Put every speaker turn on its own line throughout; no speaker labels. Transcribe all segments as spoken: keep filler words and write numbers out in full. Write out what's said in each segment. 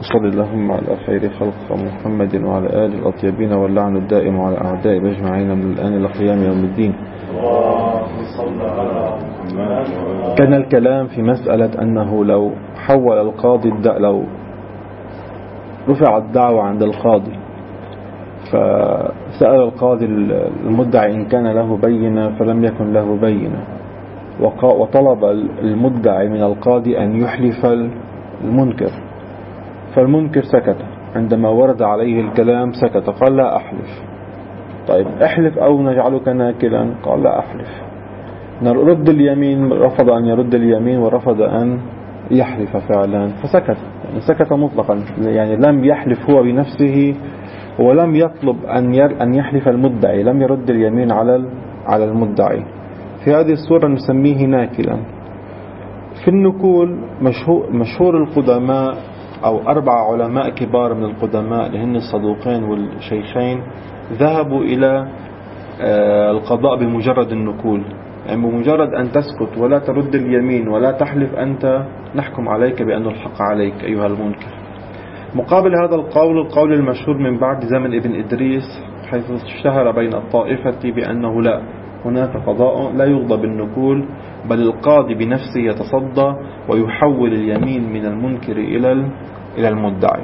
وصل اللهم على خير خلق محمد وعلى آله الأطيبين واللعن الدائم على أعداء أجمعين من الآن إلى قيام يوم الدين. كان الكلام في مسألة أنه لو حول القاضي لو رفع الدعوة عند القاضي فسأل القاضي المدعي إن كان له بينة فلم يكن له بينة، وطلب المدعي من القاضي أن يحلف المنكر، فالمنكر سكت. عندما ورد عليه الكلام سكت، قال لا أحلف. طيب احلف أو نجعلك ناكلا، قال لا أحلف. نرد اليمين، رفض أن يرد اليمين ورفض أن يحلف فعلا، فسكت، يعني سكت مطلقا، يعني لم يحلف هو بنفسه ولم يطلب أن أن يحلف المدعي، لم يرد اليمين على على المدعي. في هذه الصورة نسميه ناكلا. في النكول مشهور, مشهور القدماء أو أربع علماء كبار من القدماء اللي هن الصدوقين والشيخين ذهبوا إلى القضاء بمجرد النكول، يعني بمجرد أن تسكت ولا ترد اليمين ولا تحلف أنت نحكم عليك بأن الحق عليك أيها المنكر. مقابل هذا القول القول المشهور من بعد زمن ابن إدريس، حيث اشتهر بين الطائفة بأنه لا، هناك قضاء لا يقضى بالنكول، بل القاضي بنفسه يتصدى ويحول اليمين من المنكر إلى إلى المدعي.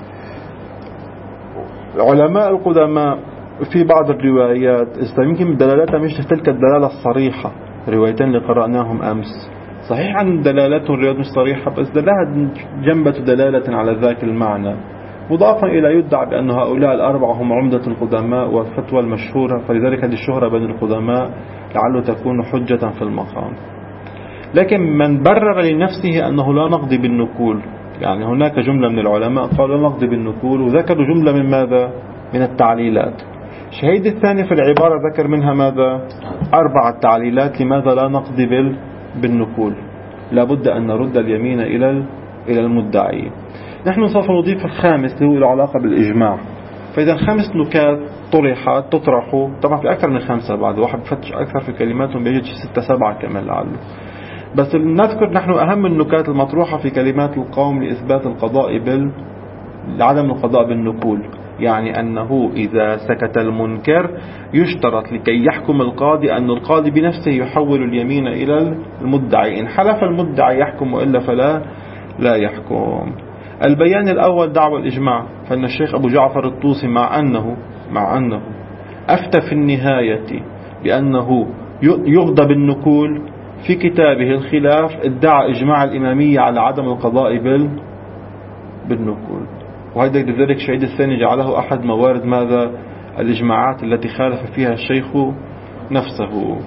علماء القدماء في بعض الروايات يمكن دلالتها مش تلك الدلالة الصريحة، روايتين اللي قرأناهم أمس صحيح عن دلالتهم روايات مش صريحة، بس دلالة جنبة دلالة على ذاك المعنى، مضافا إلى يدعى بأن هؤلاء الأربعة هم عمدة القدماء والفتوى المشهورة، فلذلك هذه الشهرة بين القدماء لعله تكون حجة في المقام. لكن من برر لنفسه أنه لا نقضي بالنكول، يعني هناك جملة من العلماء قالوا لا نقضي بالنكول، وذكروا جملة من ماذا؟ من التعليلات. الشهيد الثاني في العبارة ذكر منها ماذا؟ أربعة تعليلات لماذا لا نقضي بالنكول، لابد أن نرد اليمين إلى إلى المدعي. نحن سوف نضيف الخامس اللي هو له علاقة بالإجماع. فإذا خمس نكات طرحت تطرحوا، طبعا في أكثر من خمسة، بعد واحد بفتش أكثر في كلماتهم بيجد ستة سبعة كمان لعله، بس نذكر نحن أهم النكات المطروحة في كلمات القوم لإثبات القضاء بال لعدم القضاء بالنكول. يعني أنه إذا سكت المنكر يشترط لكي يحكم القاضي أن القاضي بنفسه يحول اليمين إلى المدعي، إن حلف المدعي يحكم وإلا فلا لا يحكم. البيان الأول دعوى الإجماع، فإن الشيخ أبو جعفر الطوسي مع أنه مع أنه أفتى في النهاية بأنه يغضى بالنكول، في كتابه الخلاف ادعى إجماع الإمامية على عدم القضاء بالنكول، وهذا لذلك شهيد الثاني جعله أحد موارد ماذا؟ الإجماعات التي خالف فيها الشيخ نفسه.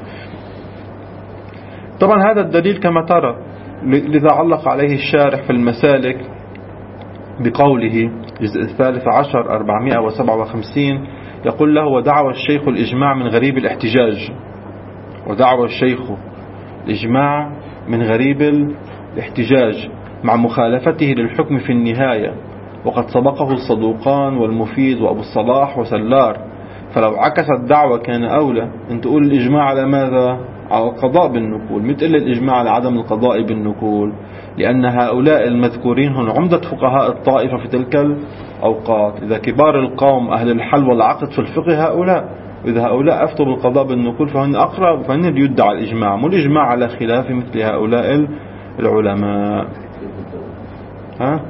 طبعا هذا الدليل كما ترى، لذا علق عليه الشارح في المسالك بقوله جزء الثالث عشر أربعمائة وسبعة وخمسين، يقول له: ودعوى الشيخ الإجماع من غريب الاحتجاج، ودعوى الشيخ الإجماع من غريب الاحتجاج مع مخالفته للحكم في النهاية، وقد سبقه الصدوقان والمفيد وأبو الصلاح وسلار، فلو عكس الدعوة كان أولى أن تقول الإجماع على ماذا؟ على القضاء بالنكول، مثل الإجماع على عدم القضاء بالنكول، لأن هؤلاء المذكورين هم عمدة فقهاء الطائفة في تلك الأوقات. إذا كبار القوم أهل الحل والعقد في الفقه هؤلاء، وإذا هؤلاء أفتوا بالقضاء بالنكول فهن أقرب، فهن اللي يدعى الإجماع، مو الإجماع على خلاف مثل هؤلاء العلماء. ها؟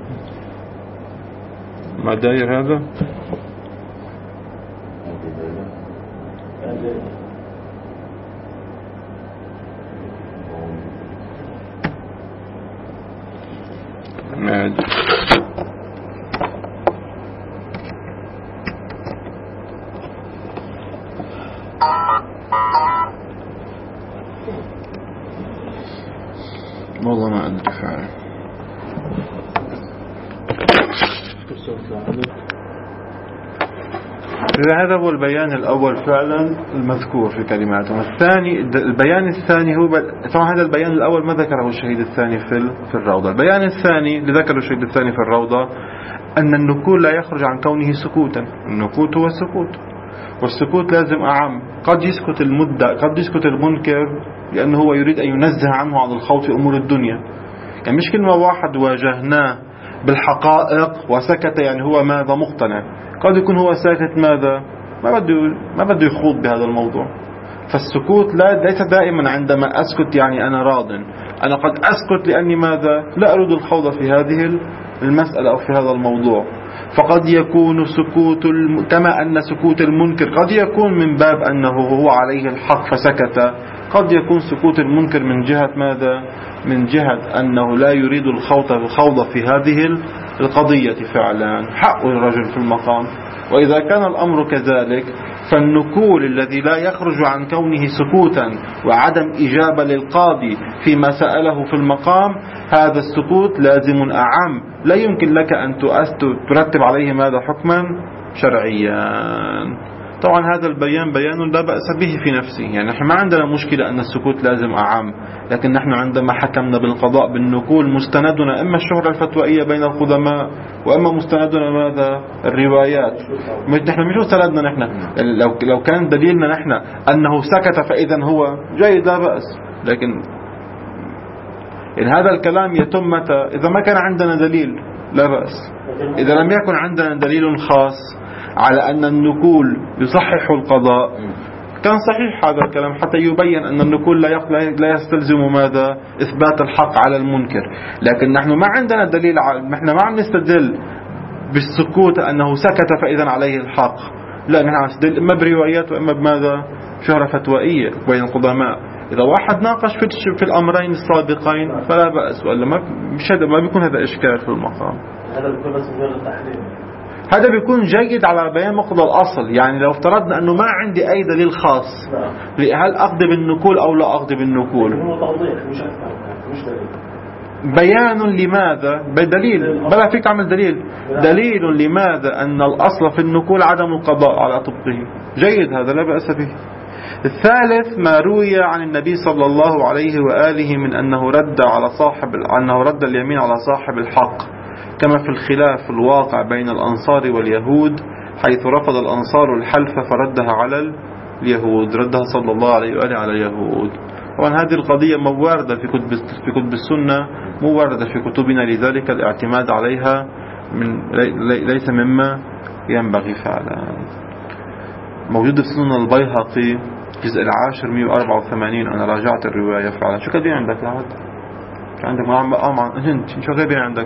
ما داير هذا؟ ما والله ما أدري فعلا. هذا هو البيان الأول فعلا المذكور في كلماتهم. الثاني البيان الثاني هو ب... طبعا هذا البيان الأول ما ذكره الشهيد الثاني في في الروضة. البيان الثاني اللي ذكره الشهيد الثاني في الروضة أن النكول لا يخرج عن كونه سكوتا، النكوت هو السكوت، والسكوت لازم أعم. قد يسكت المدة، قد يسكت المنكر لأنه هو يريد أن ينزه عنه عن الخوض في أمور الدنيا. يعني مش كلمة واحد واجهناه بالحقائق وسكت، يعني هو ماذا مقتنع. قد يكون هو ساكت ماذا ما بده ما بده يخوض بهذا الموضوع. فالسكوت لا ليس دائما عندما أسكت يعني أنا راض. أنا قد أسكت لأني ماذا لا أريد الخوض في هذه المسألة أو في هذا الموضوع. فقد يكون سكوت الم... كما أن سكوت المنكر قد يكون من باب أنه هو عليه الحق فسكت، قد يكون سكوت المنكر من جهة ماذا من جهة أنه لا يريد الخوض الخوض في هذه القضية فعلا، حق الرجل في المقام. وإذا كان الأمر كذلك فالنكول الذي لا يخرج عن كونه سكوتا وعدم إجابة للقاضي فيما سأله في المقام، هذا السكوت لازم أعم، لا يمكن لك أن ترتب عليه ماذا حكما شرعيا. طبعا هذا البيان بيان لا بأس به في نفسه، يعني نحن ما عندنا مشكلة أن السكوت لازم أعم، لكن نحن عندما حكمنا بالقضاء بالنكول مستندنا إما الشهرة الفتوائية بين القدماء وإما مستندنا ماذا الروايات. نحن مش مستندنا نحن لو لو كان دليلنا نحن أنه سكت فإذا هو جيد لا بأس، لكن إن هذا الكلام يتم متى إذا ما كان عندنا دليل لا بأس. إذا لم يكن عندنا دليل خاص على أن النكول يصحح القضاء كان صحيح هذا الكلام حتى يبين أن النكول لا يستلزم ماذا إثبات الحق على المنكر. لكن نحن ما عندنا دليل، نحن ما عم نستدل بالسكوت أنه سكت فإذا عليه الحق، لا نحن نستدل إما بروايات وإما بماذا شهرة فتوائية بين القدماء. إذا واحد ناقش في الأمرين السابقين فلا بأس، ولا ما مش هذا ما بيكون هذا إشكال في المقام.
هذا بيكون بس مجرد تحليل،
هذا بيكون جيد على بيان مقتضى الأصل. يعني لو افترضنا أنه ما عندي أي دليل خاص، هل أقضي بالنكول أو لا أقضي بالنكول؟
هو توضيح مش أكثر، مش دليل.
بيان لماذا بدليل بلا فيك عمل دليل دليل لماذا أن الأصل في النكول عدم القضاء على طبقه، جيد هذا لا بأس به. الثالث ما روي عن النبي صلى الله عليه وآله من أنه رد على صاحب أنه رد اليمين على صاحب الحق، كما في الخلاف الواقع بين الأنصار واليهود، حيث رفض الأنصار الحلف فردها على اليهود، ردها صلى الله عليه وآله على اليهود. وأن هذه القضية موردة في كتب في كتب السنة، موردة في كتبنا، لذلك الاعتماد عليها من ليس مما ينبغي فعلا. موجود في سنن البيهقي الجزء العاشر مئة وأربعة وثمانين. أنا راجعت الرواية فعلا. شو كاتبين عندك لهذا؟ عندك ما ما أنت شو كاتبين عندك؟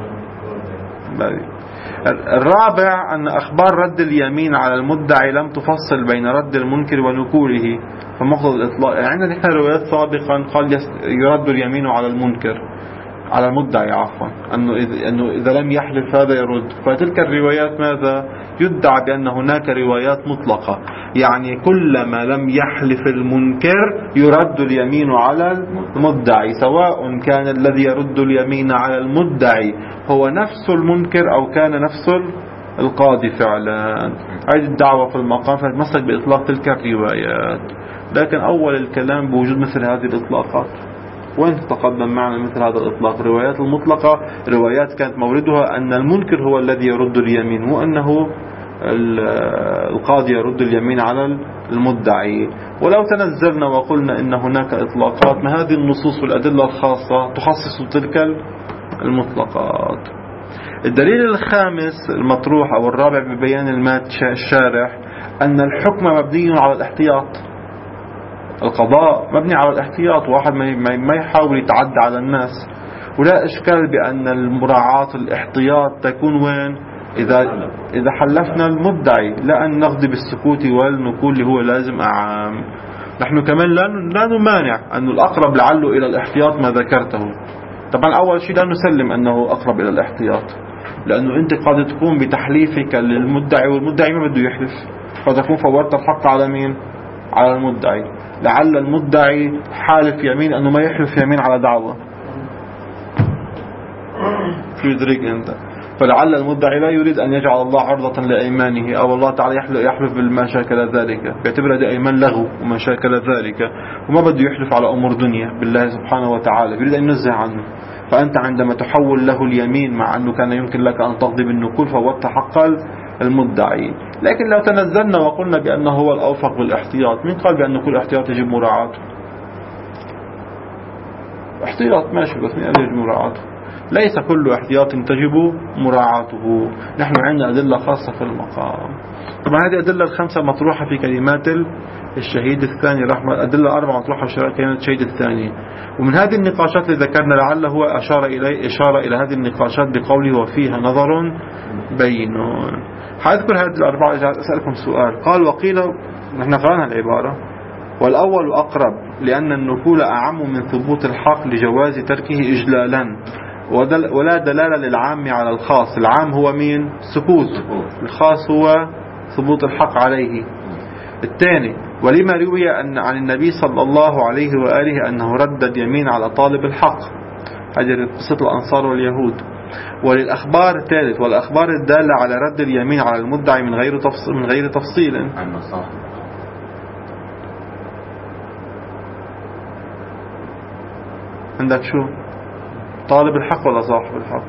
الرابع أن أخبار رد اليمين على المدعي لم تفصل بين رد المنكر ونكوله، فمقتضى الإطلاق. يعني عندنا نحن روايات سابقا قال يرد اليمين على المنكر على المدعي عفوا أنه إذا, أنه إذا لم يحلف هذا يرد. فتلك الروايات ماذا يدعى بأن هناك روايات مطلقة، يعني كلما لم يحلف المنكر يرد اليمين على المدعي، سواء كان الذي يرد اليمين على المدعي هو نفس المنكر أو كان نفس القاضي فعلا. هذه الدعوة في المقام فتمسك بإطلاق تلك الروايات. لكن أول الكلام بوجود مثل هذه الإطلاقات، وين تقدم معنا مثل هذا الإطلاق؟ الروايات المطلقة روايات كانت موردها أن المنكر هو الذي يرد اليمين، مو أنه القاضي يرد اليمين على المدعي. ولو تنزلنا وقلنا إن هناك إطلاقات، ما هذه النصوص والأدلة الخاصة تخصص تلك المطلقات. الدليل الخامس المطروح أو الرابع ببيان المات الشارح أن الحكم مبني على الاحتياط. القضاء مبني على الاحتياط، واحد ما يحاول يتعدى على الناس. ولا إشكال بأن المراعاة الاحتياط تكون وين؟ إذا إذا حلفنا المدعي، لا أن نقضي بالسكوت والنكول اللي هو لازم أعام. نحن كمان لا لا نمانع أن الأقرب لعله إلى الاحتياط ما ذكرته. طبعا أول شيء لا نسلم أنه أقرب إلى الاحتياط، لأنه أنت قد تكون بتحليفك للمدعي والمدعي ما بده يحلف، قد تكون فورت الحق على مين؟ على المدعي. لعل المدعي حالف يمين أنه ما يحلف يمين على دعوة، شو يدرك أنت؟ فلعل المدعي لا يريد أن يجعل الله عرضة لأيمانه، أو الله تعالى يحلف بالما شاكل ذلك، بيعتبر هذه أيمان لغو وما شاكل ذلك، وما بده يحلف على أمور دنيا بالله سبحانه وتعالى، يريد أن ينزه عنه. فأنت عندما تحول له اليمين مع أنه كان يمكن لك أن تقضي بالنكول فوضت حق المدعي. لكن لو تنزلنا وقلنا بأنه هو الأوفق بالاحتياط، من قال بأن كل احتياط يجب مراعاته؟ احتياط ماشي، بس من يجب مراعاته. ليس كل احتياط تجب مراعاته. نحن عندنا أدلة خاصة في المقام. طبعا هذه الأدلة الخمسة مطروحة في كلمات الشهيد الثاني رحمة، أدلة أربعة مطروحة في كلمات الشهيد الثاني. ومن هذه النقاشات اللي ذكرنا لعله هو أشار إليه إشارة إلى هذه النقاشات بقوله وفيها نظر بين. حأذكر هذه الأربعة. أسألكم سؤال. قال وقيل، نحن قرأنا العبارة، والأول أقرب لأن النفول أعم من ثبوت الحق لجواز تركه إجلالا، ولا دلالة للعام على الخاص. العام هو مين؟ سكوت، الخاص هو ثبوت الحق عليه. الثاني ولما روي أن عن النبي صلى الله عليه وآله أنه ردد يمين على طالب الحق، هذه قصة الأنصار واليهود. وللأخبار الثالث والأخبار الدالة على رد اليمين على المدعي من غير تفصيل من غير تفصيل. عندك شو؟ طالب الحق ولا صاحب الحق؟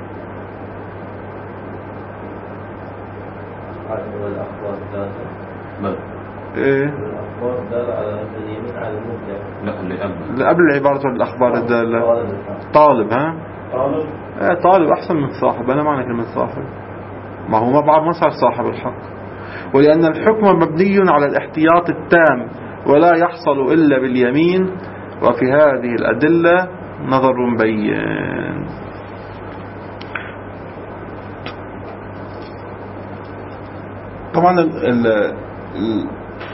والأخبار الدالة
ايه؟
الأخبار الدالة على رد اليمين على المدعي. لا اللي قبل
قبل العبارة الأخبار الدالة طالب. ها؟
طالب.
ايه طالب أحسن من صاحب. أنا معنى كلمة صاحب، ما هو ما بعد ما صار صاحب الحق. ولأن الحكم مبني على الاحتياط التام ولا يحصل إلا باليمين، وفي هذه الأدلة نظر بين. طبعا ال ال ال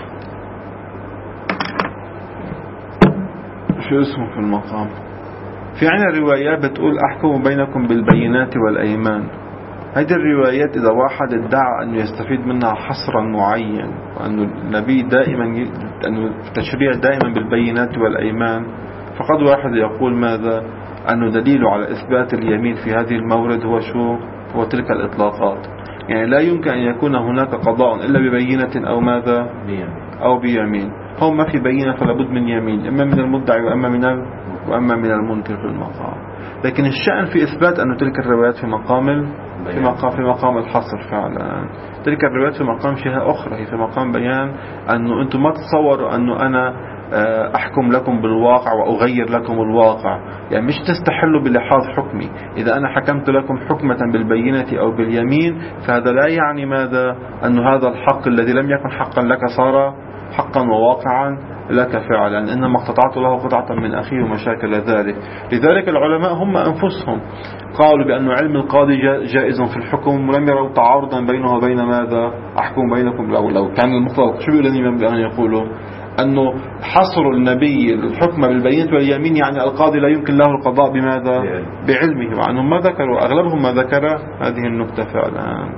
شو اسمه في المقام، في عنا روايات بتقول أحكم بينكم بالبينات والأيمان. هذه الروايات إذا واحد ادعى أنه يستفيد منها حصرا معين، وأنه النبي دائما أنه التشريع دائما بالبينات والأيمان، فقد واحد يقول ماذا؟ أنه دليل على إثبات اليمين في هذه المورد هو شو؟ هو تلك الإطلاقات. يعني لا يمكن أن يكون هناك قضاء إلا ببينة أو ماذا؟ أو بيمين. هم ما في بينة فلا بد من يمين، إما من المدعي وأما من وأما من المنكر في المقام. لكن الشأن في إثبات أن تلك الروايات في مقام في مقام في مقام الحصر فعلا. تلك الروايات في مقام شيء أخرى، هي في مقام بيان أنه أنتم ما تتصوروا أنه أنا أحكم لكم بالواقع وأغير لكم الواقع. يعني مش تستحلوا بلحاظ حكمي. إذا أنا حكمت لكم حكمة بالبينة أو باليمين، فهذا لا يعني ماذا؟ أن هذا الحق الذي لم يكن حقا لك صار حقا وواقعا لك فعلا، إنما اقتطعت له قطعة من أخيه ومشاكل ذلك. لذلك العلماء هم أنفسهم قالوا بأن علم القاضي جائز في الحكم، ولم يروا تعارضا بينه وبين ماذا؟ أحكم بينكم. لو, لو كان المفترض شو بيقول الإمام بأن يقولوا أنه حصر النبي الحكم بالبينة واليمين، يعني القاضي لا يمكن له القضاء بماذا؟ بعلمه. وعنهم ما ذكروا، أغلبهم ما ذكر هذه النكتة فعلا.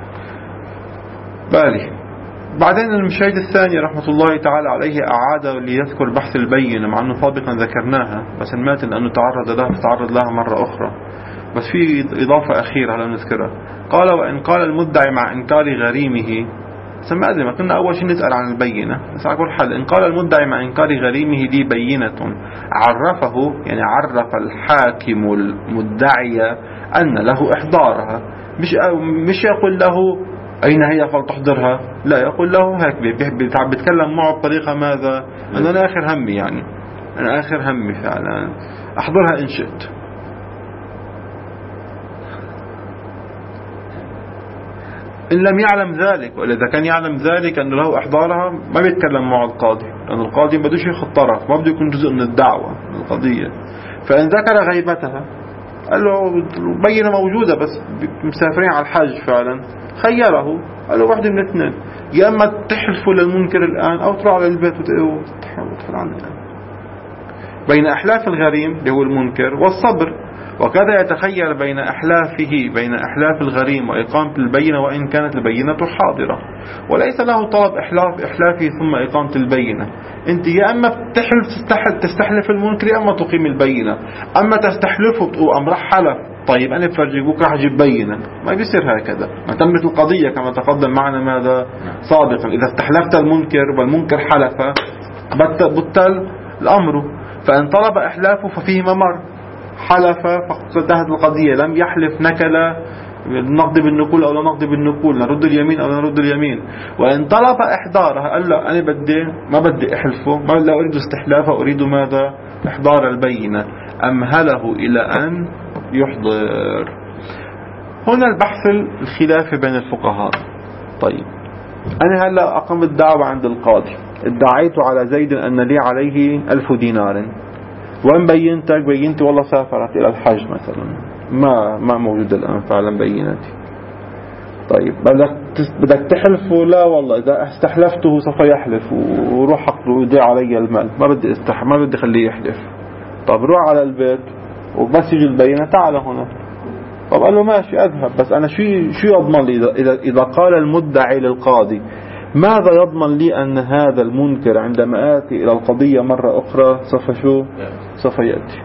بالي بعدين المشاهد الثاني رحمة الله تعالى عليه أعاد ليذكر بحث البينة، مع أنه سابقا ذكرناها بس الماتن أنه تعرض لها فتعرض لها مرة أخرى، بس في إضافة أخيرة على نذكرها. قال وإن قال المدعي مع إنكار غريمه، سمع أدري ما كنا أول شيء نسأل عن البينة، بس أقول حل. إن قال المدعي مع إنكار غريمه لي بينة، عرفه يعني عرف الحاكم المدعي أن له إحضارها، مش مش يقول له أين هي فلتحضرها، لا يقول له هيك بيتكلم معه بطريقة ماذا؟ أن أنا آخر همي، يعني أنا آخر همي فعلا أحضرها إن شئت. إن لم يعلم ذلك، وإذا كان يعلم ذلك أن له إحضارها ما بيتكلم مع القاضي، لأن القاضي ما بدوش ياخذ طرف، ما بده يكون جزء من الدعوة من القضية. فإن ذكر غيبتها قال له بينة موجودة بس مسافرين على الحج فعلا، خيره قال له واحدة من اثنين، يا أما تحلفوا للمنكر الآن أو تروح على البيت وتحلفوا عنه الآن. بين أحلاف الغريم اللي هو المنكر والصبر، وكذا يتخير بين أحلافه بين أحلاف الغريم وإقامة البينة وإن كانت البينة حاضرة، وليس له طلب إحلاف إحلافه ثم إقامة البينة. أنت يا أما تحلف تستحلف المنكر يا أما تقيم البينة. أما تستحلفه وتقول أمرح حلف، طيب أنا بفرجيك راح أجيب بينة، ما بيصير هكذا. ما تمت القضية كما تقدم معنا ماذا سابقا، إذا استحلفت المنكر والمنكر حلف بطل الأمر. فإن طلب إحلافه ففيه ممر، حلف فقد انتهت القضية، لم يحلف نكل نقضي بالنقول أو لا نقضي بالنقول، نرد اليمين أو لا نرد اليمين. وإن طلب إحضارها قال لا أنا بدي ما بدي أحلفه، ما لا أريد استحلافه، أريد ماذا؟ إحضار البينة. أمهله إلى أن يحضر. هنا البحث الخلافي بين الفقهاء. طيب أنا هلأ أقمت دعوة عند القاضي، ادعيت على زيد أن لي عليه ألف دينار، وين بينتك؟ بينتي والله سافرت إلى الحج مثلا، ما ما موجود الآن فعلا بينتي. طيب بدك بدك تحلف؟ لا والله إذا استحلفته سوف يحلف وروح يضيع علي المال، ما بدي استح ما بدي خليه يحلف. طب روح على البيت وبس يجي البينة تعال هنا. طب قال له ماشي أذهب، بس أنا شو شو يضمن لي إذا إذا إذا قال المدعي للقاضي ماذا يضمن لي أن هذا المنكر عندما آتي إلى القضية مرة أخرى سوف شو سوف يأتي؟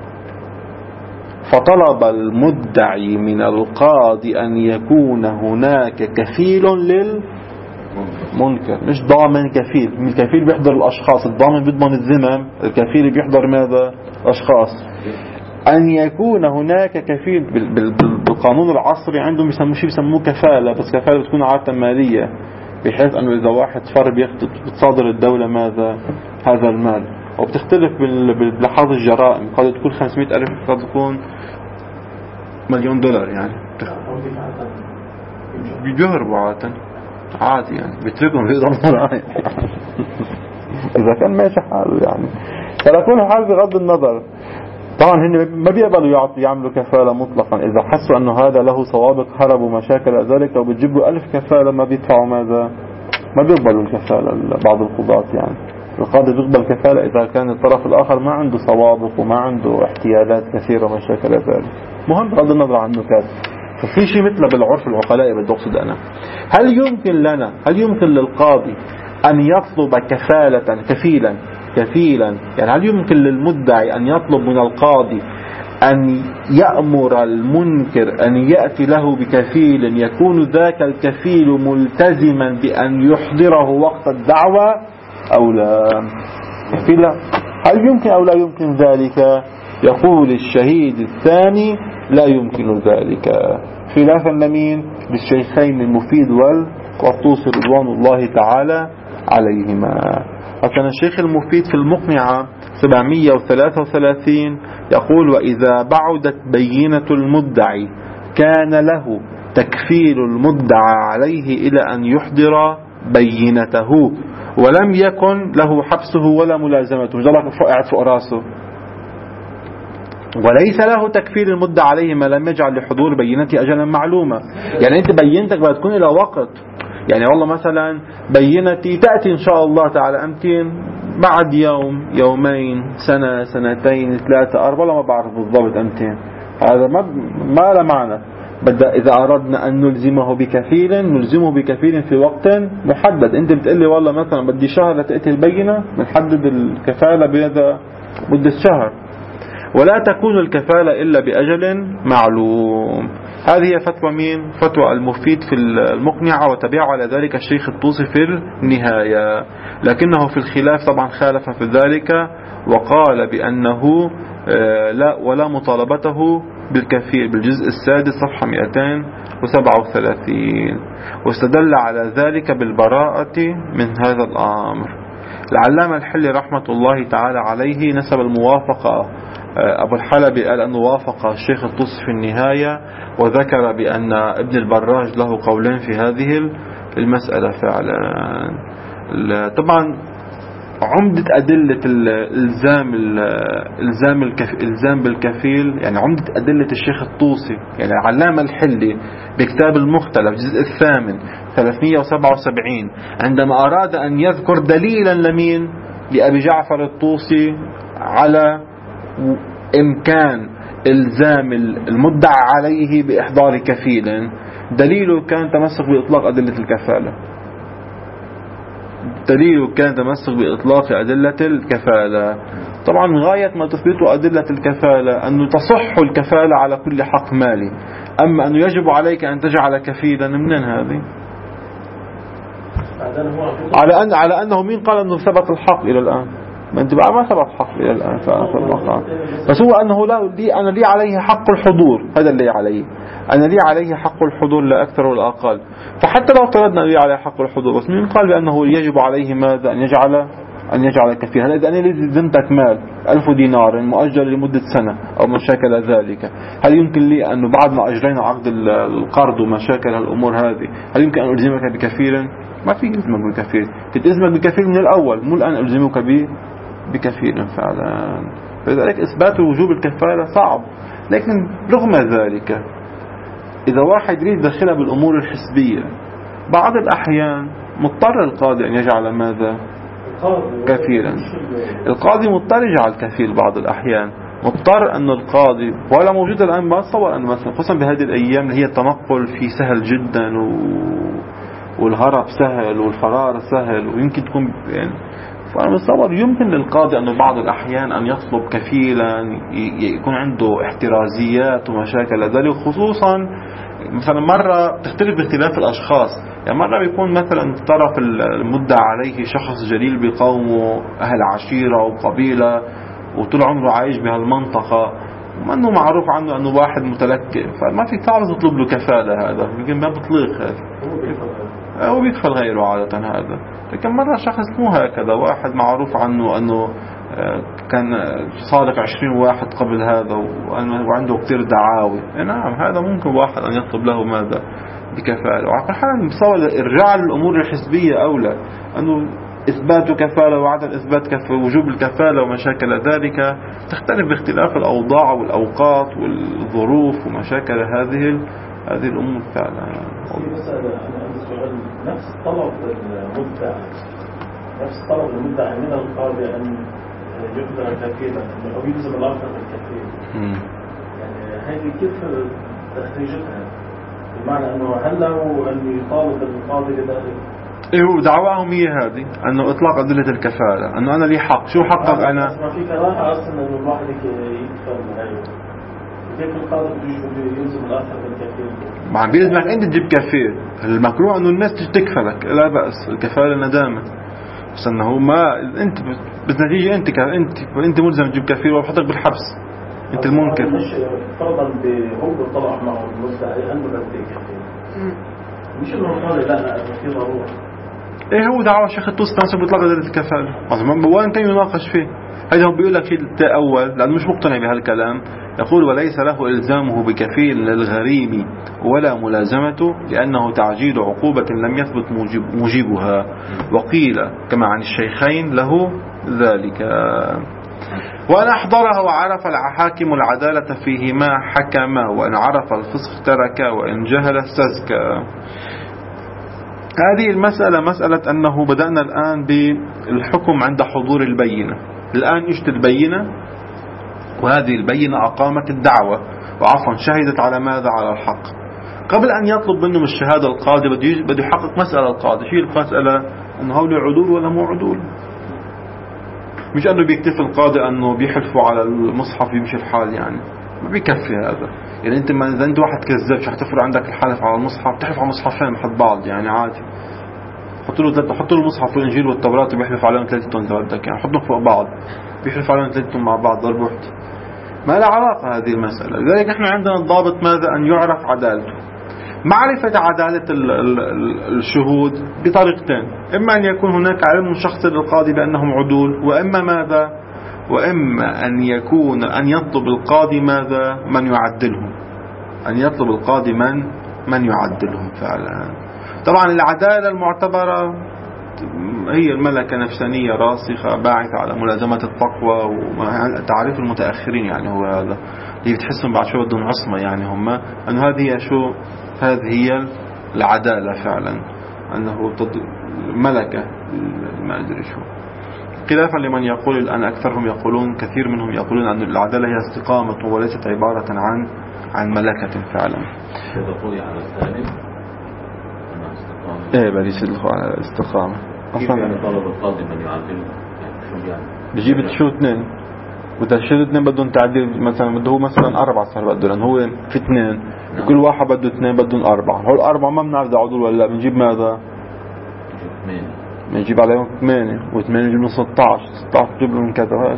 فطلب المدعي من القاضي أن يكون هناك كفيل للمنكر، مش ضامن كفيل. الكفيل بيحضر الأشخاص، الضامن بيضمن الذمم، الكفيل بيحضر ماذا؟ الأشخاص. أن يكون هناك كفيل بالقانون العصري عندهم يسموه شيء بيسموه كفالة، بس كفالة بتكون عادة مالية، بحيث أنه إذا واحد فر بياخد بتصادر الدولة ماذا؟ هذا المال. وبتختلف بلحاظ الجرائم، قد تكون خمسمائة ألف، قد تكون مليون دولار، يعني بيجهربوا عادة عادي، يعني بيتركهم في ضمن إذا كان ماشي حاله يعني. فلكون الحال بغض النظر طبعا هن ما بيقبلوا يعملوا كفالة مطلقا. إذا حسوا أنه هذا له سوابق هربوا مشاكل ذلك وبتجيبوا ألف كفالة ما بيدفعوا ماذا؟ ما بيقبلوا الكفالة. بعض القضاة يعني القاضي بيقبل كفالة إذا كان الطرف الآخر ما عنده سوابق وما عنده احتيالات كثيرة ومشاكل ذلك. مهم بغض النظر عن النكات. ففي شيء مثل بالعرف العقلاء بدي أقصد أنا، هل يمكن لنا هل يمكن للقاضي أن يطلب كفالة كفيلا كفيلا يعني هل يمكن للمدعي أن يطلب من القاضي أن يأمر المنكر أن يأتي له بكفيل يكون ذاك الكفيل ملتزما بأن يحضره وقت الدعوة أو لا؟ لا. هل يمكن أو لا يمكن ذلك؟ يقول الشهيد الثاني لا يمكن ذلك، خلافا لمين؟ للشيخين المفيد والطوسي رضوان الله تعالى عليهما. أصلا الشيخ المفيد في المقنعة سبعمائة وثلاثة وثلاثين يقول: وإذا بعدت بينة المدعي كان له تكفيل المدعى عليه إلى أن يحضر بينته، ولم يكن له حبسه ولا ملازمته، مش ضلك قاعد فوق راسه، وليس له تكفيل المدعى عليه ما لم يجعل لحضور بينته أجلا معلومة. يعني أنت بينتك بدها تكون إلى وقت، يعني والله مثلا بينتي تأتي إن شاء الله تعالى أمتين بعد يوم يومين سنة سنتين ثلاثة أربعة، ما بعرف بالضبط أمتين، هذا ما ما له معنى. بدأ إذا أردنا أن نلزمه بكفيل نلزمه بكفيل في وقت محدد. أنت بتقلي والله مثلا بدي شهر لتأتي البينة، بنحدد الكفالة بهذا مدة شهر، ولا تكون الكفالة إلا بأجل معلوم. هذه فتوى مين؟ فتوى المفيد في المقنعة، وتبعه على ذلك الشيخ الطوسي في النهاية، لكنه في الخلاف طبعا خالف في ذلك وقال بأنه لا ولا مطالبته بالكفيل بالجزء السادس صفحة مئتين وسبعة وثلاثين، واستدل على ذلك بالبراءة من هذا الأمر. العلامة الحلي رحمة الله تعالى عليه نسب الموافقة، أبو الحلبي قال أنه وافق الشيخ الطوسي في النهاية، وذكر بأن ابن البراج له قولين في هذه المسألة فعلا. طبعا عمدة أدلة الإلزام الإلزام الإلزام بالكفيل، يعني عمدة أدلة الشيخ الطوسي، يعني العلامة الحلي بكتاب المختلف الجزء الثامن ثلاثمائة وسبعة وسبعين عندما أراد أن يذكر دليلا لمين؟ لأبي جعفر الطوسي على إمكان إلزام المدعى عليه بإحضار كفيل، دليله كان تمسك بإطلاق أدلة الكفالة. دليله كان تمسك بإطلاق أدلة الكفالة. طبعا غاية ما تثبته أدلة الكفالة أنه تصح الكفالة على كل حق مالي، أما أنه يجب عليك أن تجعل كفيلا منين هذه؟ على أن على أنه مين قال أنه ثبت الحق إلى الآن؟ ما انت بقى ما ثبت حق إلى الآن في المقام، بس هو أنه لا لي أنا لي عليه حق الحضور، هذا اللي عليه، أنا لي عليه حق الحضور لا أكثر ولا أقل. فحتى لو افترضنا لي عليه حق الحضور، بس مين قال بأنه يجب عليه ماذا؟ أن يجعل أن يجعل كفيلا. هل إذا أنا لزمتك مال ألف دينار مؤجل لمدة سنة أو ما شاكل ذلك، هل يمكن لي أنه بعد ما أجرينا عقد القرض وما شاكل الأمور هذه هل يمكن أن ألزمك بكفيل؟ ما في ألزمك بكفيل. كنت ألزمك بكفيل من الأول، مو الآن ألزمك بكفيل فعلا. فلذلك إثبات وجوب الكفالة صعب. لكن رغم ذلك إذا واحد يريد يدخلها بالأمور الحسبية بعض الأحيان مضطر القاضي أن يجعل ماذا؟ كفيلا. القاضي مضطر يجعل كفيل بعض الأحيان، مضطر أن القاضي ولا موجود الآن. ما تصور أن مثلا خصوصا بهذه الأيام اللي هي التنقل فيه سهل جدا و... والهرب سهل والفرار سهل ويمكن تكون يعني، فأنا بتصور يمكن للقاضي أنه بعض الأحيان أن يطلب كفيلا يكون عنده احترازيات ومشاكل ذلك. خصوصا مثلا مرة تختلف باختلاف الأشخاص، يعني مرة بيكون مثلا طرف المدعى عليه شخص جليل بقومه، أهل عشيرة وقبيلة وطول عمره عايش بهالمنطقة ومنه معروف عنه أنه واحد متلكئ، فما في صعب تطلب له كفالة. هذا يمكن ما بطلق هذا هو بيكفل غيره عادة هذا. لكن مرة شخص مو هكذا، واحد معروف عنه أنه كان صادق عشرين واحد قبل هذا وعنده كتير دعاوي، نعم هذا ممكن واحد أن يطلب له ماذا؟ بكفالة. وعلى كل حال بصور إرجاع للأمور الحسبية أولى، أنه إثبات كفالة وعدم إثبات كفالة وجوب الكفالة ومشاكل ذلك تختلف باختلاف الأوضاع والأوقات والظروف ومشاكل هذه هذه الأمور فعلا.
نفس طلب المدعى نفس طلب المدعى من القاضي أن يقدر كفيلا أو يلزم الآخر بالكفيل، يعني هذه كيف تخريجتها؟ بمعنى أنه هل له أن يطالب القاضي بذلك؟
إيه هو دعواهم هي هذه أنه إطلاق أدلة الكفالة، أنه أنا لي حق. شو حقك أنا؟
ما في كراهة أصلا أنه الواحد يكفل غيره، كيف القاضي بده يلزم الآخر بالكفيل؟
ما عم بيلزمك أنت تجيب كفيل. المكروه أنه الناس تكفلك، لا بأس، الكفالة ندامة، بس أنه ما أنت بالنتيجة أنت ك... أنت أنت ملزم تجيب كفيل وبحطك بالحبس، أنت المنكر.
مش فرضا هو طلع معه المدعي أنه بده كفيل، مش إنه القاضي لا لا في ضرورة.
إيه هو دعوة شيخ الطوس تناسب إطلاق أدلة الكفالة، أصلاً وين كان يناقش فيه؟ هذا هو بيقول لك شيء أول لأنه مش مقتنع بهالكلام. يقول وليس له إلزامه بكفيل للغريم ولا ملازمته لأنه تعجيل عقوبة لم يثبت موجب موجبها، وقيل كما عن الشيخين له ذلك. وأن أحضرها وعرف الحاكم العدالة فيهما حكما، وأن عرف الفسق ترك، وإن جهل استزكى. هذه المسألة مسألة أنه بدأنا الآن بالحكم عند حضور البينة. الآن اجت البينة وهذه البينة أقامت الدعوة وعفوا شهدت على ماذا؟ على الحق. قبل أن يطلب منهم الشهادة القاضي بده يحقق مسألة القاضي. شيء المسألة أنه هؤلاء عدول ولا مو عدول، مش أنه بيكتفي القاضي أنه بيحلفوا على المصحف يمشي الحال، يعني ما بيكفي هذا. يعني أنت ما إذا أنت واحد كذاب شو حتفرق عندك الحلف على المصحف؟ تحلف على مصحفين محد بعض يعني عادي. حطوا له ثلاثة، حطوا له المصحف والإنجيل والتوراة وبيحلف عليهم ثلاثتهم إذا بدك، يعني حطهم فوق بعض بيحلف عليهم ثلاثتهم مع بعض ضرب واحد. ما له علاقة هذه المسألة. لذلك نحن عندنا الضابط ماذا؟ أن يعرف عدالته. معرفة عدالة الشهود بطريقتين، إما أن يكون هناك علم شخصي للقاضي بأنهم عدول، وإما ماذا؟ وإما أن يكون أن يطلب القاضي ماذا؟ من يعدلهم، أن يطلب القاضي من من يعدلهم فعلا. طبعا العدالة المعتبرة هي الملكة نفسانية راسخة باعثة على ملازمة التقوى وتعريف المتأخرين، يعني هو هذا اللي بتحسهم بعد شو بدهم عصمة، يعني هم أنه هذه شو هذه هي العدالة فعلا، أنه ملكة ما أدري شو. خلافا لمن يقول الآن أكثرهم يقولون كثير منهم يقولون أن العدالة هي استقامة وليست عبارة عن عن ملكة فعلا.
تقول على الثاني
إيه بليس على الاستقامة
أصلا. يعني طلب القاضي من يعدل شو يعني؟
بيجيب شو اثنين وده شو اثنين بدهم تعديل، مثلا بده هو مثلا أربعة صار بده، لأن هو في اثنين وكل واحد بده اثنين بدهم أربعة. هول أربعة ما بنعرف ده عدول ولا بنجيب ماذا؟
ثمانية.
بنجيب عليهم ثمانية وثمانية نجيب من ستة عشر ستة عشر نجيب لهم كذا.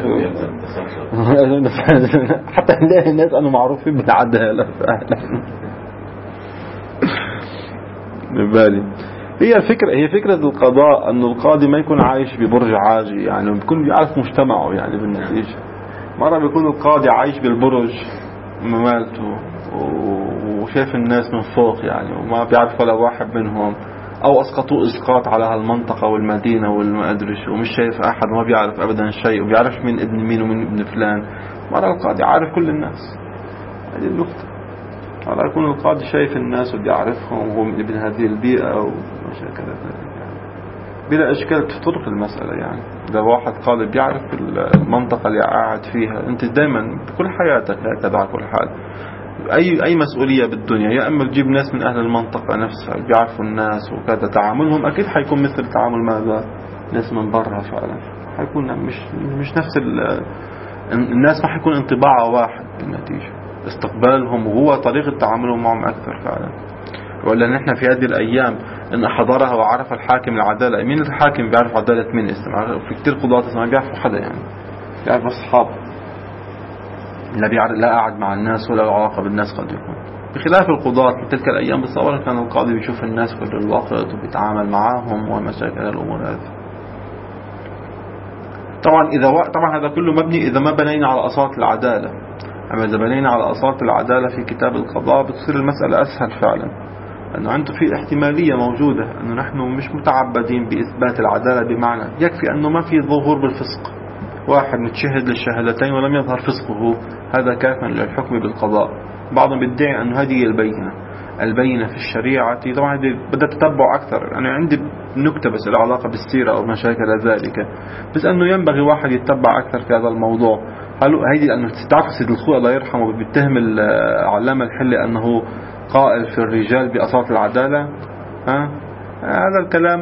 حتى نلاقي الناس أنه معروفين بالعدالة فعلا. بالي هي الفكرة هي فكرة القضاء أنه القاضي ما يكون عايش ببرج عاجي، يعني بيكون بيعرف مجتمعه يعني بالنتيجة. مرة بيكون القاضي عايش بالبرج ممالته وشايف الناس من فوق يعني وما بيعرف ولا واحد منهم، أو أسقطوا إسقاط على هالمنطقة والمدينة والما أدري شو ومش شايف أحد وما بيعرف أبدا شيء وبيعرف مين ابن مين ومين ابن فلان. مرة القاضي عارف كل الناس. هذه النقطة. مرة يكون القاضي شايف الناس وبيعرفهم وهو من ابن هذه البيئة ومشاكل ذلك يعني. بلا إشكال تطرق المسألة يعني. إذا واحد قاضي بيعرف المنطقة اللي قاعد فيها، أنت دائما بكل حياتك هكذا على كل حال. أي أي مسؤولية بالدنيا يا إما تجيب ناس من أهل المنطقة نفسها بيعرفوا الناس وكذا، تعاملهم أكيد حيكون مثل تعامل ماذا ناس من برا فعلا. حيكون مش مش نفس الناس، ما حيكون انطباعه واحد بالنتيجة. استقبالهم وهو طريقة تعاملهم معهم أكثر فعلا. ولا نحن في هذه الأيام إن حضرها وعرف الحاكم العدالة. مين الحاكم بيعرف عدالة مين؟ اسمع، في كتير قضاة ما بيعرفوا حدا يعني، بيعرف أصحاب، لا بيعرف لا قاعد مع الناس ولا علاقة بالناس قد يكون. بخلاف القضاة في تلك الأيام بتصور كان القاضي بيشوف الناس كل الوقت وبيتعامل معهم ومشاكل الأمور هذه. طبعا إذا و... طبعا هذا كله مبني إذا ما بنينا على أصالة العدالة. أما إذا بنينا على أصالة العدالة في كتاب القضاء بتصير المسألة أسهل فعلا، أنه عنده في احتمالية موجودة أنه نحن مش متعبدين بإثبات العدالة، بمعنى يكفي أنه ما في ظهور بالفسق، واحد متشهد للشهادتين ولم يظهر فسقه، هذا كافٍ للحكم بالقضاء. بعضهم بيدعي أنه هذه البينة البينة في الشريعة. طبعا بدأ تتبع أكثر. أنا عندي نكتة بس العلاقة بالسيرة أو مشاكل ذلك، بس أنه ينبغي واحد يتبع أكثر في هذا الموضوع. قالوا هيدي لأنه تعرف سيد الخوي الله يرحمه بيتهم العلامة الحلي أنه قائل في الرجال بأصالة العدالة. ها هذا الكلام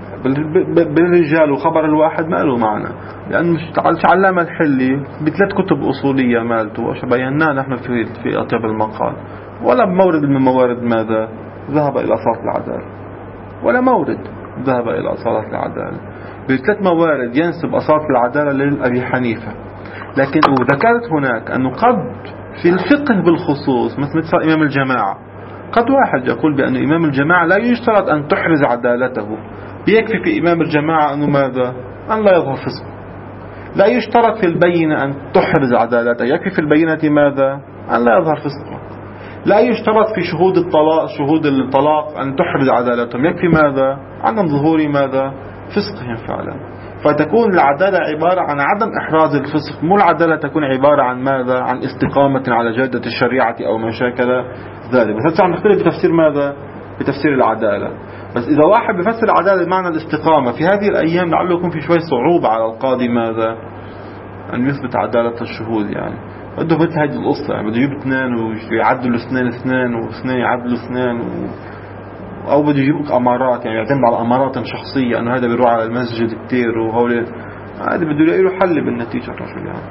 بالرجال وخبر الواحد ما له معنى، لأنه علامة الحلي بثلاث كتب أصولية مالته وشبيناه نحن في في أطيب المقال، ولا مورد من موارد ماذا ذهب إلى أصالة العدالة، ولا مورد ذهب إلى أصالة العدالة. بثلاث موارد ينسب أصالة العدالة لأبي حنيفة، لكن ذكرت هناك أنه قد في الفقه بالخصوص مثل مثل إمام الجماعة، قد واحد يقول بأن إمام الجماعة لا يشترط أن تحرز عدالته، بيكفي في إمام الجماعة أنه ماذا أن لا يظهر فسقه. لا يشترط في البينة أن تحرز عدالته، يكفي في البينة ماذا أن لا يظهر فسقه. لا يشترط في شهود الطلاق شهود الطلاق أن تحرز عدالتهم، يكفي ماذا عدم ظهور ماذا فسقهم فعلا. فتكون العدالة عبارة عن عدم إحراز الفسق، مو العدالة تكون عبارة عن ماذا عن استقامة على جادة الشريعة أو ما شاكل ذلك. بس هسه نختلف بتفسير ماذا بتفسير العدالة. بس إذا واحد بفسر العدالة بمعنى الاستقامة في هذه الأيام لعله يكون في شوي صعوبة على القاضي ماذا أن يثبت عدالة الشهود. يعني بده مثل هذه القصة، يعني بده يجيب اثنين ويعدلوا اثنين اثنين واثنين يعدلوا اثنين و... أو بده يجيب أمارات، يعني يعتمد على أمارات شخصية أنه هذا بيروح على المسجد كتير وهول، هذا بده يلاقي له حل بالنتيجة الرجل يعني.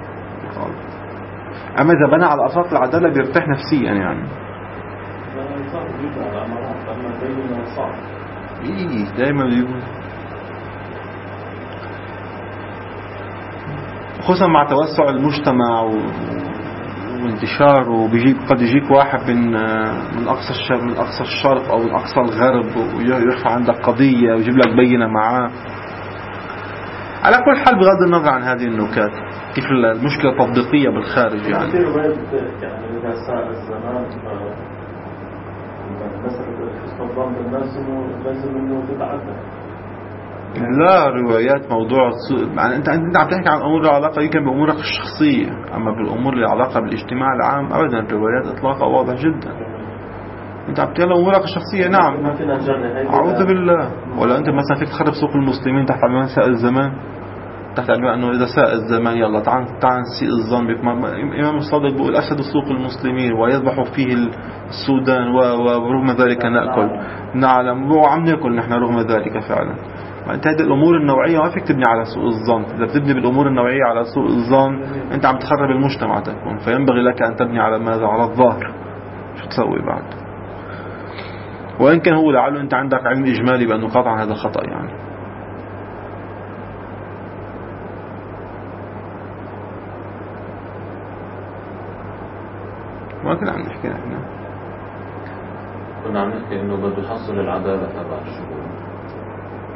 أما إذا بنى على أساس العدالة بيرتاح نفسيا يعني. إيه دائما يقول خصوصا مع توسع المجتمع و... وانتشار، وبيجيك قد يجيك واحد من من أقصى الشرق من أقصى الشرق أو من أقصى الغرب ويرفع عندك قضية ويجيب لك بينة معاه. على كل حال بغض النظر عن هذه النكات كيف المشكلة التطبيقية بالخارج يعني.
يعني إذا ساء الزمان مسألة استخدام الناس لازم إنه تتعدى.
لا روايات موضوع يعني انت انت عم تحكي عن امور لها علاقه يمكن بامورك الشخصيه، اما بالامور اللي علاقه بالاجتماع العام ابدا الروايات اطلاقها واضح جدا. انت عم تحكي عن امورك الشخصيه نعم اعوذ بالله. ولا انت مثلا فيك تخرب سوق المسلمين تحت عنوان ساء الزمان، تحت عنوان انه اذا ساء الزمان يلا تعال تعال نسيء الظن بك. الامام الصادق بيقول افسد سوق المسلمين ويذبح فيه السودان ورغم ذلك ناكل. نعلم وعم ناكل نحن رغم ذلك فعلا. انت هذه الامور النوعيه ما فيك تبني على سوء الظن. اذا بتبني بالامور النوعيه على سوء الظن انت عم تخرب المجتمع تكون، فينبغي لك ان تبني على ماذا على الظاهر. شو تسوي بعد؟ وان كان هو لعله انت عندك علم اجمالي بانه قطعا هذا خطا يعني. ما كنا عم نحكي نحن
كنا عم نحكي انه بده يحصل العداله تبع الشهود.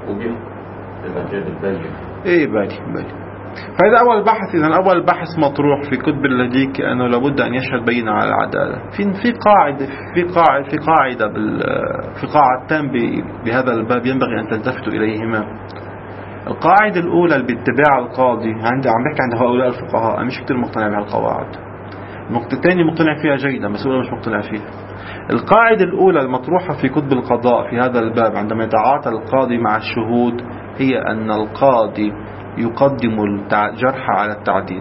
وبيح إذا كان البين
إيه بالي بالي فهذا أول بحث. إذا أول بحث مطروح في كتب اللديك أنه لابد أن يشهد بينة على العدالة. في في قاعدة في قاعدة في قاعدة بال في قاعدتان بهذا الباب ينبغي أن تلتفتوا إليهما. القاعدة الأولى اللي باتباع القاضي عندي عم بحكي عند هؤلاء الفقهاء، أنا مش كتير مقتنع بهالقواعد. النقطة الثانية مقتنع فيها جيدا بس أنا مش مقتنع فيها. القاعدة الأولى المطروحة في كتب القضاء في هذا الباب عندما يتعاطى القاضي مع الشهود هي أن القاضي يقدم الجرح على التعديل.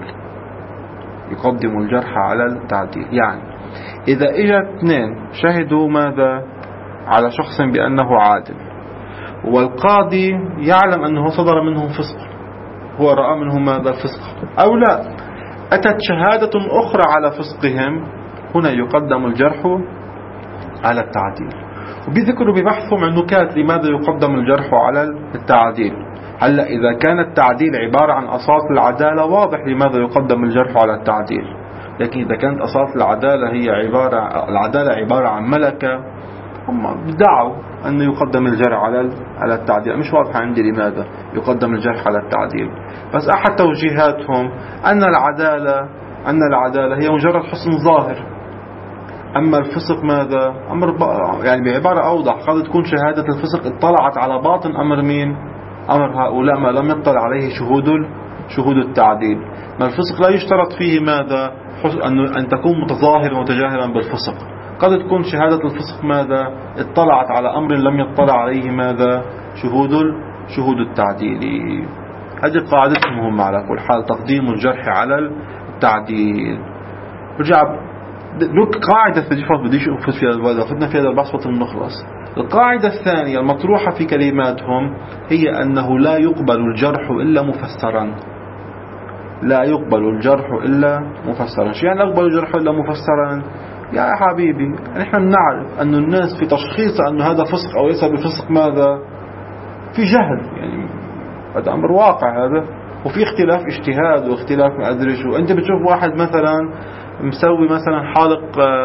يقدم الجرح على التعديل، يعني إذا إجا اثنين شهدوا ماذا على شخص بأنه عادل والقاضي يعلم أنه صدر منهم فسق، هو رأى منهم ماذا فسق أو لا، أتت شهادة أخرى على فسقهم، هنا يقدم الجرح على التعديل. وبيذكروا ببحثهم عن نكات لماذا يقدم الجرح على التعديل. هلا إذا كان التعديل عبارة عن أساس العدالة واضح لماذا يقدم الجرح على التعديل، لكن إذا كانت أساس العدالة هي عبارة العدالة عبارة عن ملكة، هم بدعوا أن يقدم الجرح على على التعديل. مش واضح عندي لماذا يقدم الجرح على التعديل، بس أحد توجيهاتهم أن العدالة أن العدالة هي مجرد حسن ظاهر، أما الفسق ماذا أمر يعني بعبارة أوضح قد تكون شهادة الفسق اطلعت على باطن أمر مين؟ أمر هؤلاء ما لم يطلع عليه شهود شهود التعديل. ما الفسق لا يشترط فيه ماذا أن أن تكون متظاهرا وتجاهرا بالفسق، قد تكون شهادة الفسق ماذا اطلعت على أمر لم يطلع عليه ماذا شهود شهود التعديل. هذه قاعدتهم هم على كل حال، تقديم الجرح على التعديل. رجع لك قاعدة فجفت بديش أفوت فيها البعض أخذنا فيها البحث وطن نخلص. القاعدة الثانية المطروحة في كلماتهم هي أنه لا يقبل الجرح إلا مفسرا. لا يقبل الجرح إلا مفسرا. شو يعني لا يقبل الجرح إلا مفسرا؟ يا حبيبي نحن نعرف أن الناس في تشخيص أن هذا فسق أو ليس بفسق ماذا في جهل، يعني هذا أمر واقع هذا، وفي اختلاف اجتهاد واختلاف ما أدري شو. أنت بتشوف واحد مثلا مسوي مثلا حالق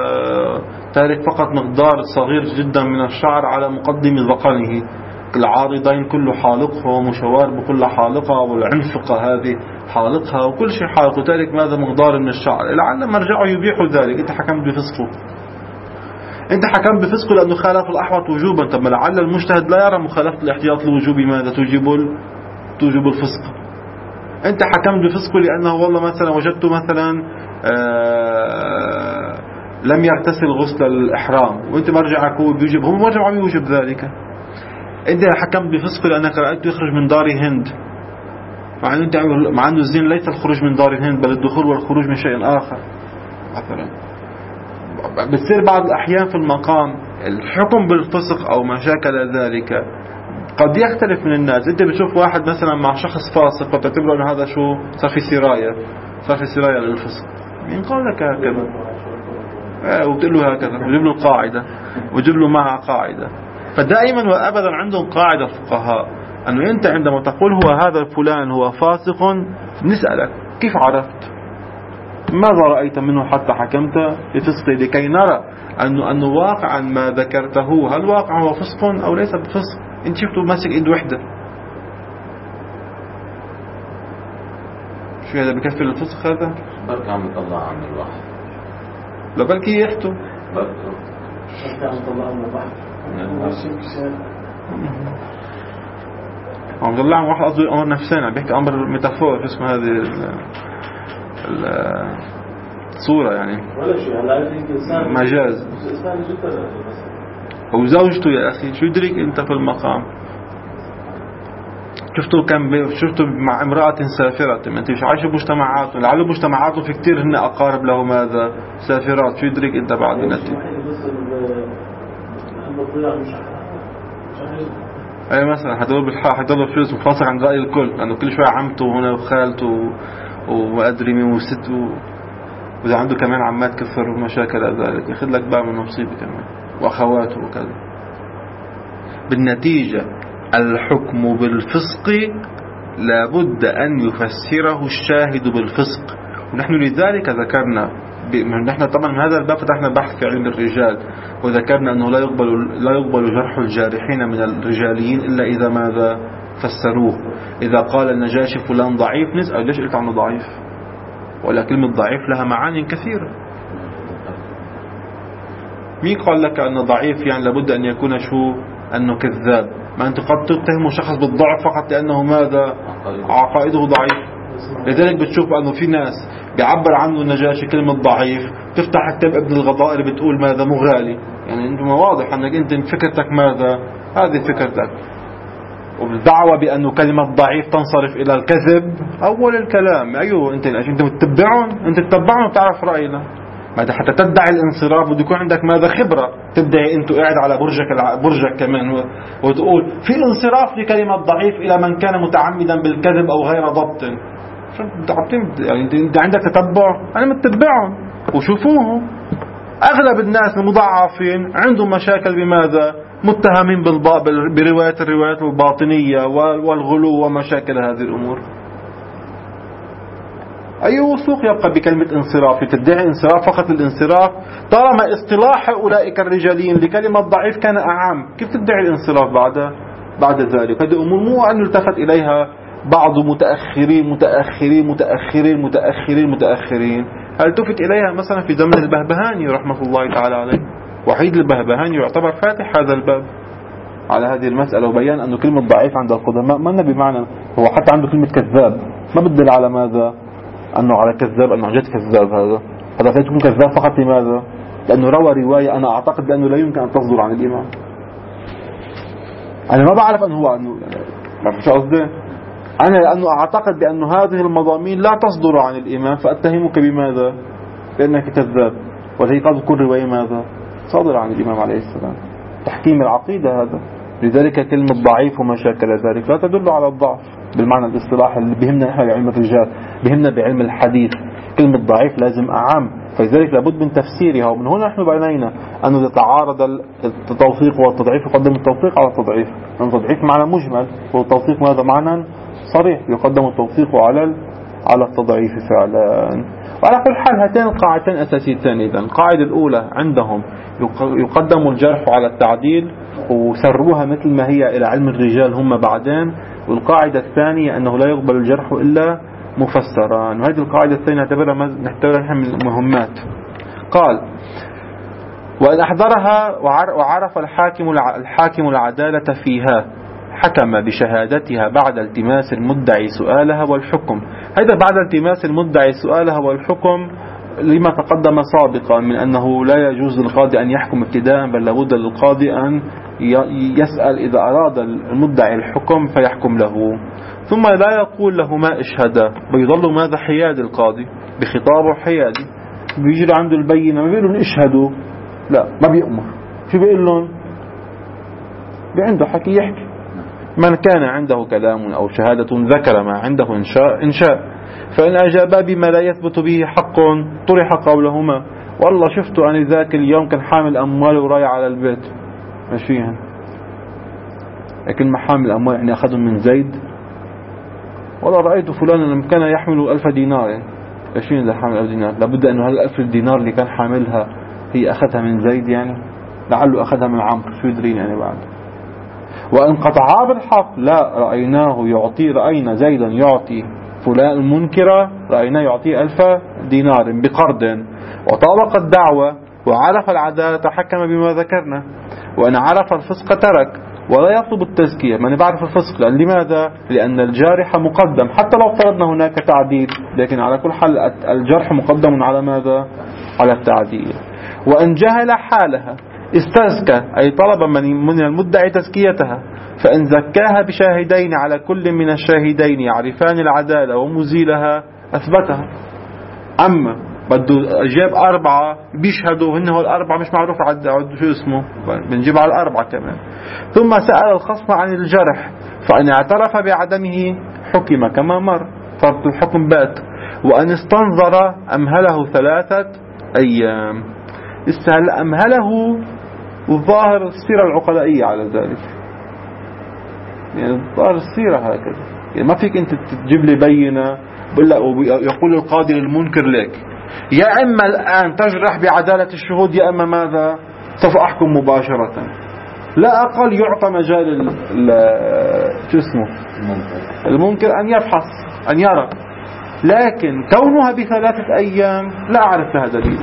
تارك فقط مقدار صغير جدا من الشعر على مقدم ذقنه، العارضين كله حالقها ومشوارب كلها حالقها والعنفقة هذه حالقها وكل شيء حالق، وتارك ماذا مقدار من الشعر، لعل مرجعه يبيح ذلك. انت حكمت بفسقه، انت حكمت بفسقه لأنه خالف الأحوط وجوبا. طب لعل المجتهد لا يرى مخالفة الاحتياط الوجوب ماذا توجب توجب الفسق. انت حكمت بفسقه لأنه والله مثلا وجدت مثلا آه لم يغتسل غسل الإحرام، وانت مرجعك هو بيوجب، هو مرجع عم يوجب ذلك. انت حكمت بفسقه لأنك رأيته يخرج من دار هند، مع انه انت مع انه الزين ليس الخروج من دار هند بل الدخول والخروج من شيء آخر مثلا. بتصير بعض الأحيان في المقام الحكم بالفسق أو ما شاكل ذلك قد يختلف من الناس. انت بتشوف واحد مثلا مع شخص فاسق وتعتبره انه هذا شو صار في سراية صار في سراية للفسق، مين قال لك هكذا؟ اه وبتقول له هكذا وجيب له القاعدة وجيب له معها قاعدة. فدائما وابدا عندهم قاعدة الفقهاء انه انت عندما تقول هو هذا الفلان هو فاسق نسألك كيف عرفت؟ ماذا رأيت منه حتى حكمت بفسقه، لكي نرى انه انه واقعا ما ذكرته هل واقع هو فسق او ليس بفسق. انت شفته ماسك ايد وحده، شو هذا بكفي الفسق؟ هذا
بركة عم يطلع عن الواحد
لو بلكي يحتو
بركة
عم يطلع عن الواحد
عم يطلع عن واحد قصده امر نفساني، عم بيحكي امر ميتافور شو اسمه هذه الصورة يعني
ولا شيء. هلا هيك انسان
مجاز
انسان جدا
أو زوجته يا أخي شو يدرك أنت في المقام. شفته كان شفته مع امرأة سافرة، أنت مش عايش بمجتمعاته، لعله مجتمعاته في كتير هن أقارب له ماذا سافرات، شو يدرك أنت بعد نتي. أي مثلا هدول بالحق هدول فلوس مفاصل عن رأي الكل، لأنه كل شوية عمته هنا وخالته وما أدري مين وسته، وإذا عنده كمان عمات كفر ومشاكل ذلك ياخذ لك بقى من مصيبة كمان وأخواته وكذا. بالنتيجة الحكم بالفسق لابد أن يفسره الشاهد بالفسق، ونحن لذلك ذكرنا نحن طبعا من هذا الباب فتحنا بحث في علم الرجال وذكرنا أنه لا يقبل لا يقبل جرح الجارحين من الرجاليين إلا إذا ماذا فسروه. إذا قال النجاشي فلان ضعيف نسأل ليش قلت عنه ضعيف؟ ولا كلمة ضعيف لها معاني كثيرة. مين قال لك أنه ضعيف يعني لابد أن يكون شو أنه كذاب؟ ما أنت قد تتهم شخص بالضعف فقط لأنه ماذا عقائده ضعيف. لذلك بتشوف أنه في ناس بيعبر عنه النجاشي كلمة ضعيف تفتح كتاب ابن الغضائر بتقول ماذا مغالي. يعني أنت واضح أنك أنت فكرتك ماذا هذه فكرتك. والدعوة بأنه كلمة ضعيف تنصرف إلى الكذب أول الكلام. أيوه أنت أنت متتبعهم أنت تتبعهم وتعرف رأينا. ماذا حتى تدعي الانصراف بده يكون عندك ماذا خبرة. تدعي أنت قاعد على برجك برجك كمان وتقول في الانصراف لكلمة ضعيف إلى من كان متعمدا بالكذب أو غير ضبط. يعني أنت عندك تتبع أنا متتبعهم وشوفوهم. أغلب الناس المضعفين عندهم مشاكل بماذا متهمين برواية الروايات الباطنية والغلو ومشاكل هذه الأمور. أي وثوق يبقى بكلمة انصراف؟ تدعي انصراف فقط الانصراف طالما اصطلاح أولئك الرجالين لكلمة ضعيف كان أعم. كيف تدعي الانصراف بعد بعد ذلك؟ هذه أمور مو أن يلتفت إليها بعض متأخرين متأخرين متأخرين متأخرين متأخرين. هل تفت إليها مثلا في زمن البهبهاني رحمة الله تعالى عليه؟ وحيد البهبهاني يعتبر فاتح هذا الباب على هذه المسألة وبيان أنه كلمة ضعيف عند القدماء ما بمعنى هو حتى عنده كلمة كذاب ما بدل على ماذا أنه على كذاب أنه جد كذاب. هذا هذا فيه تكون كذاب فقط لماذا؟ لأنه روى رواية أنا أعتقد بأنه لا يمكن أن تصدر عن الإمام. أنا ما بعرف أنه هو أنه ما في شو قصدي. أنا لأنه أعتقد بأنه هذه المضامين لا تصدر عن الإمام فأتهمك بماذا؟ بأنك كذاب. وهي قد تكون رواية ماذا؟ صادرة عن الإمام عليه السلام. تحكيم العقيدة هذا. لذلك كلمة ضعيف وما شاكل ذلك لا تدل على الضعف بالمعنى الاصطلاحي اللي بهمنا نحن بعلم الرجال بهمنا بعلم الحديث. كلمة ضعيف لازم أعم فلذلك لابد من تفسيرها. ومن هنا نحن بعنينا أنه يتعارض التوثيق والتضعيف يقدم التوثيق على التضعيف. التضعيف معنى مجمل والتوثيق ماذا معنى صريح يقدم التوثيق على على التضعيف فعلا. وعلى كل حال هاتين القاعدتين أساسيتين. إذا القاعدة الأولى عندهم يقدم الجرح على التعديل وسروها مثل ما هي إلى علم الرجال هم بعدين. والقاعدة الثانية أنه لا يقبل الجرح إلا مفسرا. وهذه القاعدة الثانية نعتبرها نحن من المهمات. قال وإن أحضرها وعرف الحاكم الحاكم العدالة فيها حكم بشهادتها بعد التماس المدعي سؤالها والحكم. هذا بعد التماس المدعي سؤالها والحكم لما تقدم سابقا من أنه لا يجوز للقاضي أن يحكم ابتداء بل لابد للقاضي أن يسأل إذا أراد المدعي الحكم فيحكم له. ثم لا يقول له ما اشهد بيظل ماذا حيادي القاضي بخطابه حيادي. بيجي عنده البينة ما بيقولون اشهدوا لا ما بيأمر. شو بيقول لهم؟ عنده حكي يحكي. من كان عنده كلام أو شهادة ذكر ما عنده إن شاء, إن شاء فإن أجابا بما لا يثبت به حق طرح قولهما. والله شفت أن ذاك اليوم كان حامل أموال ورايح على البيت ماشيها. لكن ما حامل أموال يعني أخذهم من زيد. والله رأيت فلانا لما كان يحمل ألف دينار. إيش إذا حامل ألف دينار لابد أنه هالألف دينار اللي كان حاملها هي أخذها من زيد يعني لعله أخذها من عمرو شو يدرين يعني بعد. وإن قطعا بالحق لا رأيناه يعطي رأينا زيدا يعطي فلان المنكرة رأيناه يعطي ألف دينار بقرض وطابق الدعوة وعرف العدالة حكم بما ذكرنا. وإن عرف الفسق ترك ولا يطلب التزكية. ما نعرف الفسق لأن لماذا؟ لأن الجارح مقدم حتى لو افترضنا هناك تعديل لكن على كل حال الجرح مقدم على ماذا؟ على التعديل. وإن جهل حالها استزكى أي طلب من المدعي تزكيتها فإن زكاها بشاهدين على كل من الشاهدين يعرفان العدالة ومزيلها أثبتها. أما بده أجاب أربعة بيشهدوا هن هو الأربعة مش معروف عد شو اسمه بنجيب على الأربعة كمان. ثم سأل الخصم عن الجرح فإن اعترف بعدمه حكم كما مر فرض الحكم بات. وأن استنظر أمهله ثلاثة أيام. استهل أمهله والظاهر السيرة العقلائية على ذلك يعني الظاهر السيرة هكذا يعني ما فيك أنت تجيب لي بينة يقول القاضي للمنكر لك يا إما الآن تجرح بعدالة الشهود يا إما ماذا سوف أحكم مباشرة. لا أقل يعطى مجال شو اسمه المنكر أن يفحص أن يرى، لكن كونها بثلاثة أيام لا أعرف لها دليل.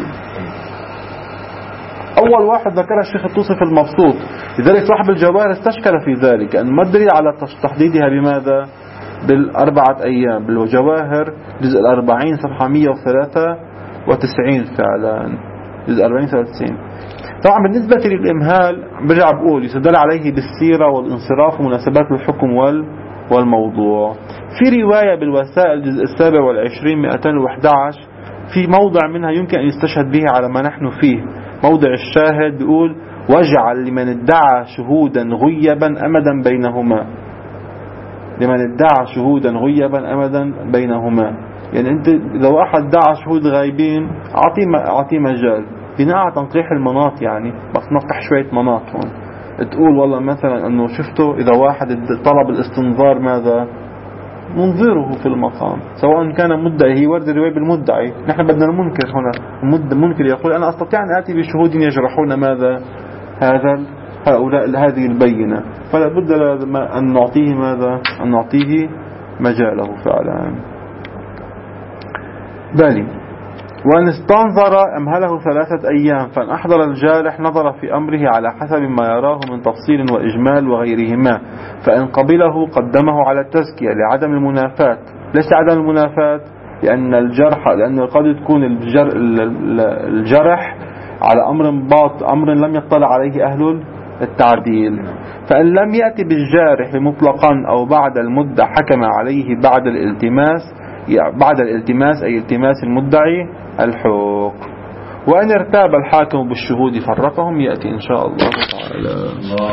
أول واحد ذكرها الشيخ الطوسي في المبسوط، لذلك صاحب الجواهر استشكل في ذلك أن ما الدليل على تحديدها بماذا بالأربعة أيام. بالجواهر جزء الأربعين صفحة مئة وثلاثة وتسعين فعلا جزء أربعين ثلاثة وتسعين. طبعا بالنسبة للإمهال برجع بقول يستدل عليه بالسيرة والانصراف ومناسبات الحكم وال والموضوع. في رواية بالوسائل الجزء السابع والعشرين مئتين وأحد عشر في موضع منها يمكن أن يستشهد به على ما نحن فيه. موضع الشاهد بيقول واجعل لمن ادعى شهودا غيبا أمدا بينهما، لمن ادعى شهودا غيبا أمدا بينهما. يعني أنت لو واحد ادعى شهود غايبين أعطيه أعطيه مجال بناء على تنقيح المناط، يعني بس نقح شوية مناط هون تقول والله مثلا أنه شفته إذا واحد طلب الاستنظار ماذا منظره في المقام سواء كان مدعي. هي ورد الرواية بالمدعي، نحن بدنا المنكر هنا. المنكر يقول أنا أستطيع أن آتي بشهود يجرحون ماذا هذا هؤلاء هذه البينة، فلا بد أن نعطيه ماذا أن نعطيه مجاله فعلا. بالي وأن استنظر أمهله ثلاثة أيام، فإن أحضر الجارح نظر في أمره على حسب ما يراه من تفصيل وإجمال وغيرهما، فإن قبله قدمه على التزكية لعدم المنافاة. ليس عدم المنافاة لأن الجرح لأنه قد تكون الجر الجرح على أمر باط أمر لم يطلع عليه أهل التعديل. فإن لم يأتي بالجارح مطلقا أو بعد المدة حكم عليه بعد الالتماس بعد الالتماس أي التماس المدعي الحق. وأن ارتاب الحاكم بالشهود فرقهم يأتي إن شاء الله تعالى.